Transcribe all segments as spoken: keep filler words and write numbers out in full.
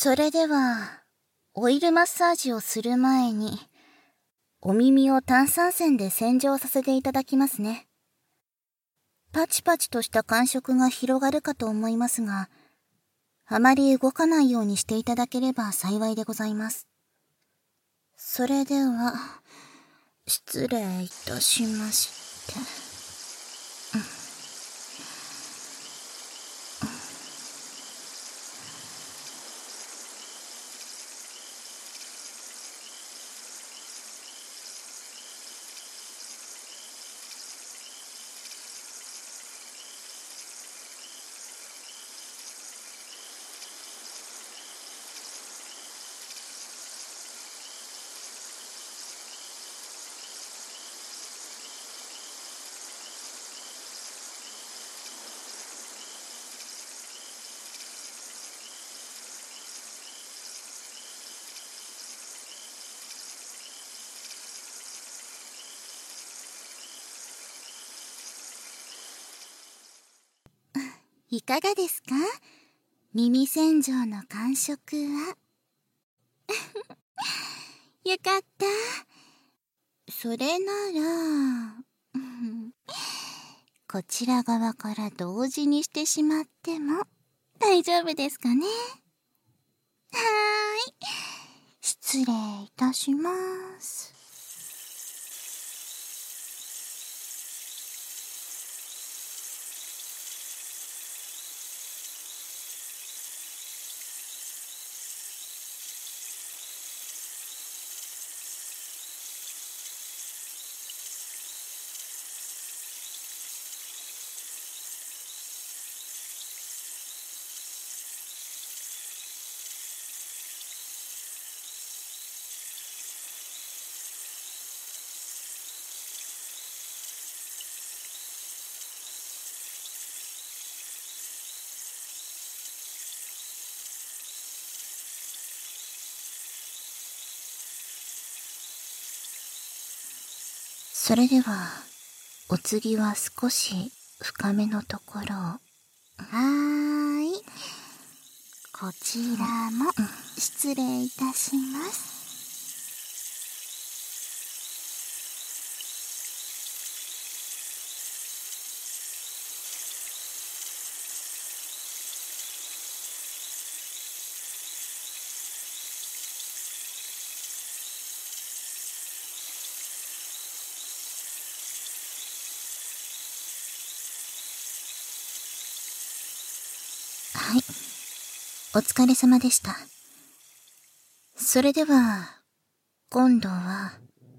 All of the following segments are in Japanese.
それでは、オイルマッサージをする前に、お耳を炭酸泉で洗浄させていただきますね。パチパチとした感触が広がるかと思いますが、あまり動かないようにしていただければ幸いでございます。それでは、失礼いたしまして。いかがですか？耳洗浄の感触は。よかった。それなら、こちら側から同時にしてしまっても大丈夫ですかね？はーい。失礼いたします。それでは、お次は少し深めのところを。はーい。こちらも失礼いたします。はい。お疲れ様でした。それでは、今度は、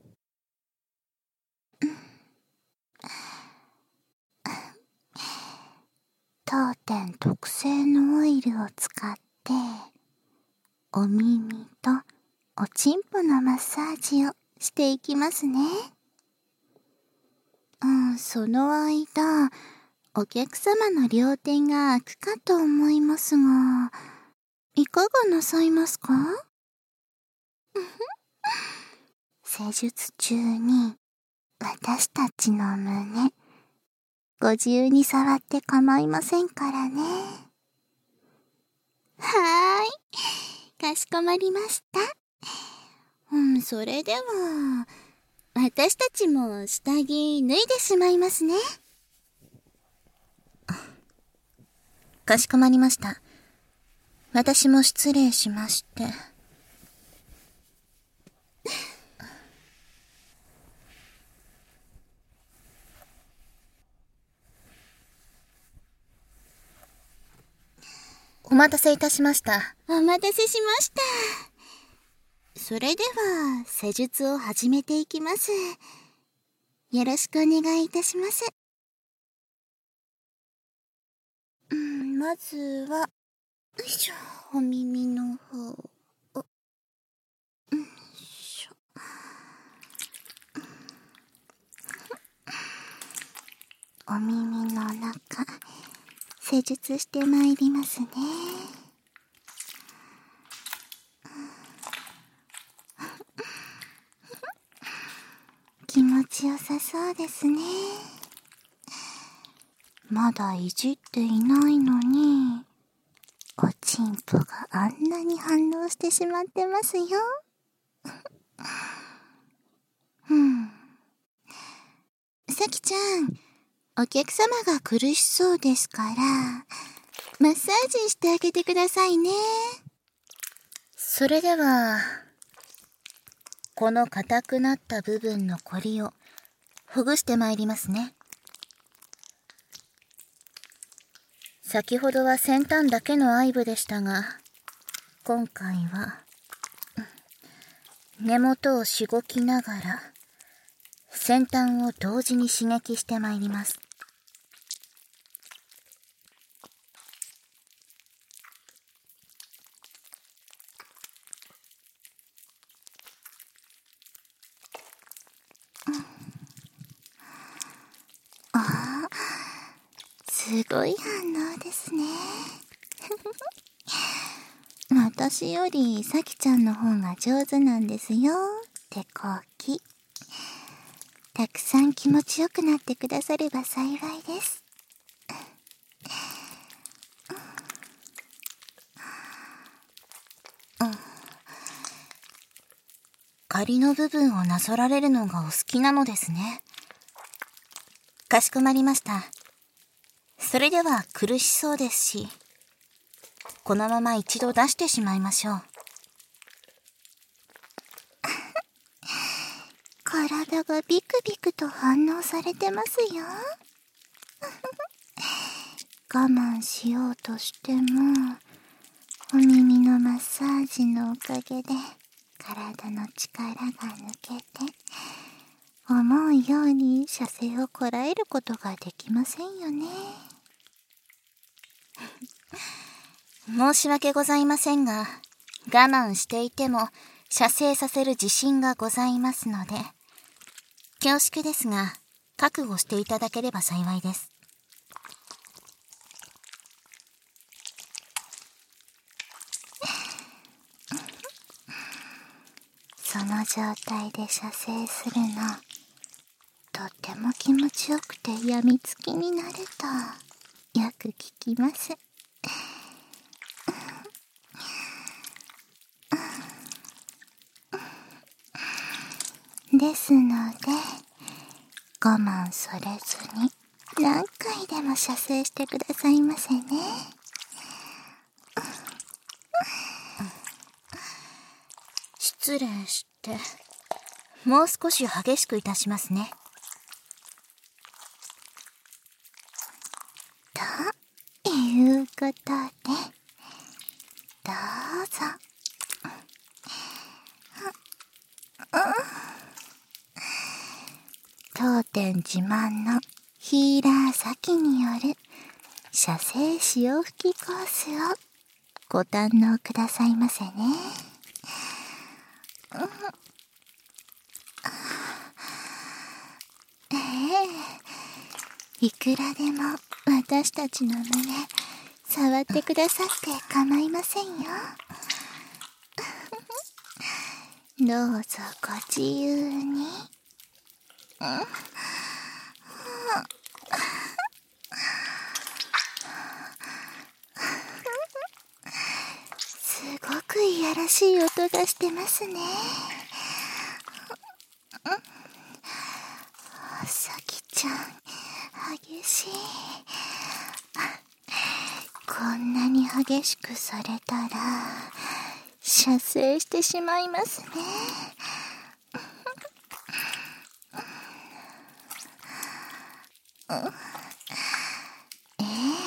当店特製のオイルを使って、お耳とおちんぽのマッサージをしていきますね。うん、その間、お客様の両手が空くかと思いますが、いかがなさいますか？施術中に私たちの胸、ご自由に触って構いませんからね。はーい、かしこまりました。うん、それでは、私たちも下着脱いでしまいますね。かしこまりました。私も失礼しまして。お待たせいたしました。お待たせしました。それでは、施術を始めていきます。よろしくお願いいたします。うん、まずは、よいしょ、お耳の方を、よいしょ。お耳の中、施術してまいりますね。気持ちよさそうですね。まだいじっていないのに、おちンポがあんなに反応してしまってますよ。うん。さきちゃん、お客様が苦しそうですから、マッサージしてあげてくださいね。それでは、この硬くなった部分のこりをほぐしてまいりますね。先ほどは先端だけの愛撫でしたが、今回は根元をしごきながら先端を同時に刺激してまいります。ああ、すごい反応ですね。私よりさきちゃんの方が上手なんですよ、手こき。たくさん気持ちよくなってくだされば幸いです。うん、仮の部分をなぞられるのがお好きなのですね。かしこまりました。それでは苦しそうですし、このまま一度出してしまいましょう。体がビクビクと反応されてますよ。我慢しようとしても、お耳のマッサージのおかげで体の力が抜けて、思うように射精をこらえることができませんよね。申し訳ございませんが、我慢していても射精させる自信がございますので、恐縮ですが覚悟していただければ幸いです。その状態で射精するの、とっても気持ちよくて病みつきになるとよく聞きます。ですので、我慢されずに何回でも射精してくださいませね。失礼して、もう少し激しくいたしますね。ということで、どうぞ。当店自慢のヒーラーサキによる射精潮吹きコースをご堪能くださいませね。ええ、いくらでも私たちの胸触ってくださって構いませんよ。どうぞご自由に。すごくいやらしい音がしてますね。さきちゃん、激しい。こんなに激しくされたら射精してしまいますね。ええ、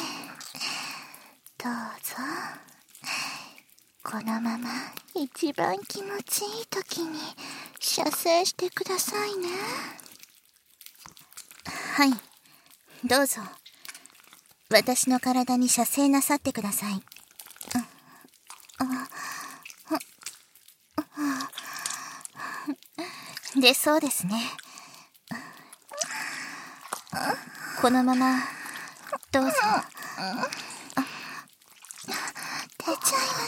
どうぞ。このまま一番気持ちいい時に射精してくださいね。はい、どうぞ。私の体に射精なさってください。で、そうですね。このままどうぞ。出ちゃいます。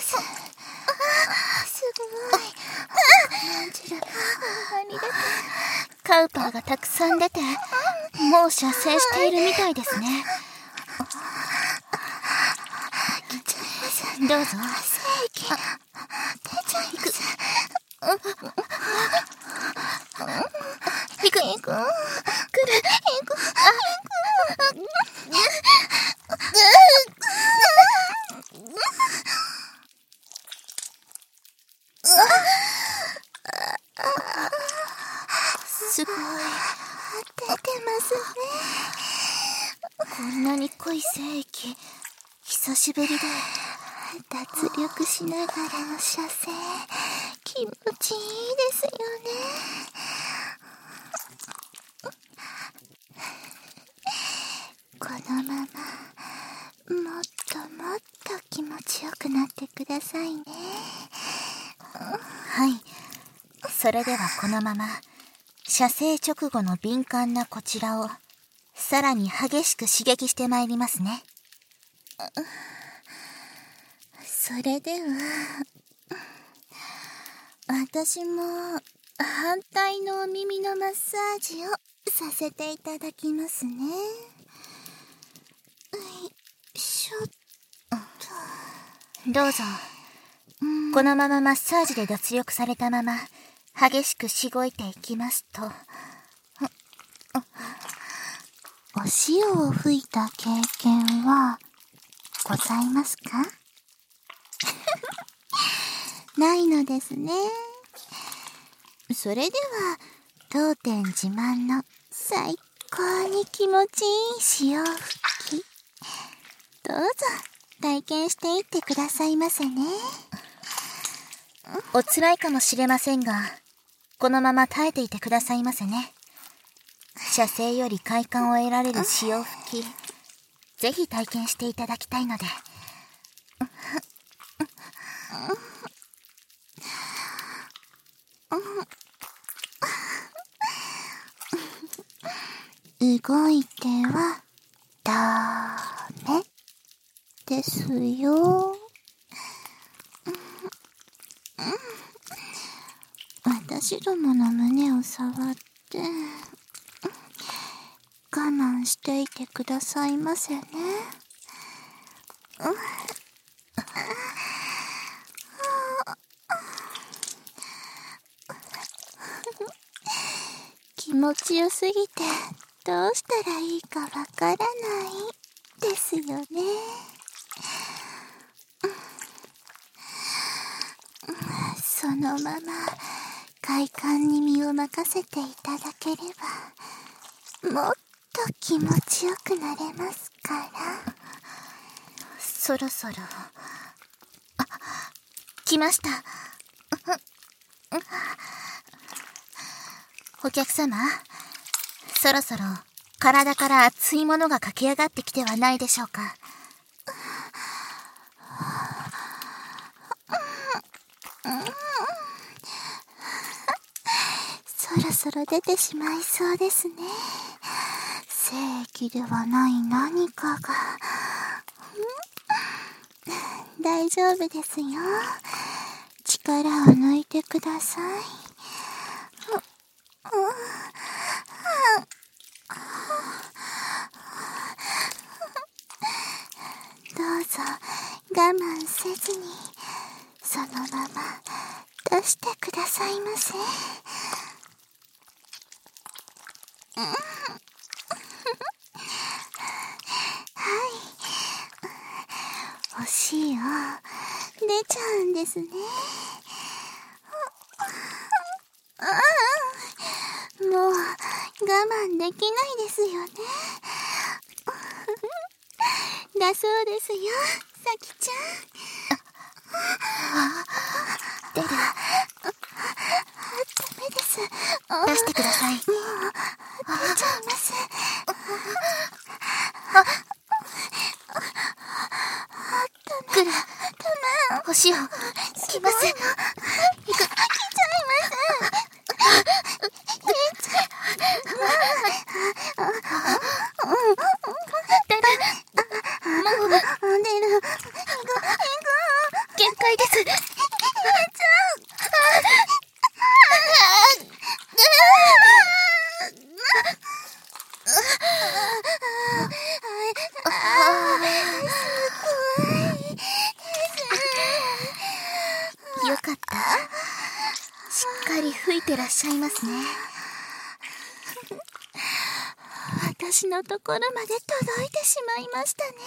すごい。カウパーがたくさん出て、もう射精しているみたいですね。来ちゃいますね。 どうぞ。 精液出ちゃいます。行く行く来る行く行くすごい出てますね。こんなに濃い精液久しぶりで。 脱力しながらの射精気持ちいいですよね。このままもっともっと気持ちよくなってくださいね。 はい、それではこのまま射精直後の敏感なこちらをさらに激しく刺激してまいりますね。 それでは私も反対のお耳のマッサージをさせていただきますね。よいしょっと。どうぞ。このままマッサージで脱力されたまま激しくしごいていきますと、 お塩を吹いた経験はございますか？ないのですね。それでは当店自慢の最高に気持ちいい塩吹き、どうぞ体験していってくださいませね。 お辛いかもしれませんが、このまま耐えていてくださいませね。射精より快感を得られる潮吹き、ぜひ体験していただきたいので。 動いてはダメですよ。私どもの胸を触って我慢していてくださいませね。気持ちよすぎてどうしたらいいかわからないですよね。そのまま快感に身を任せていただければもっと気持ちよくなれますから。 そろそろ、あ、来ました。お客様、そろそろ体から熱いものが駆け上がってきてはないでしょうか。 そろそろ出てしまいそうですね。精液ではない何かが。大丈夫ですよ。力を抜いてください。どうぞ我慢せずにそのまま出してくださいませ。お塩出ちゃうんですね。もう我慢できないですよね。だそうですよ、さきちゃん。 出る。 ダメです。 出してください。もう出ちゃいます。 来る。お塩来ます。行く。来ちゃいます。出る。もう出る。 限界です。 よかった。しっかり吹いてらっしゃいますね。 私のところまで届いてしまいましたね。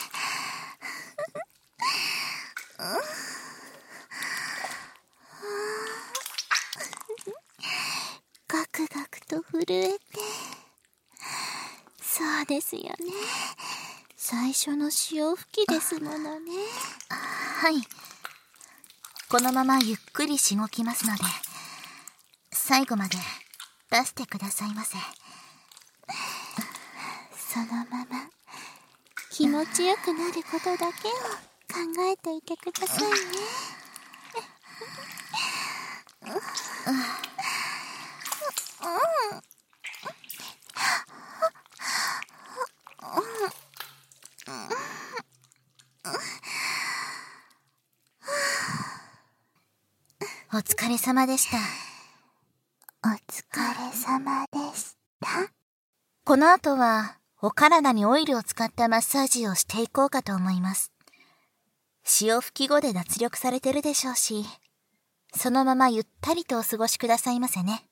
ガクガクと震えて。そうですよね。最初の潮吹きですものね。 はい。このままゆっくりしごきますので、最後まで出してくださいませ。 そのまま気持ちよくなることだけを考えていてくださいね。 お疲れ様でした。 お疲れ様でした。 この後はお体にオイルを使ったマッサージをしていこうかと思います。潮吹き後で脱力されてるでしょうし、そのままゆったりとお過ごしくださいませね。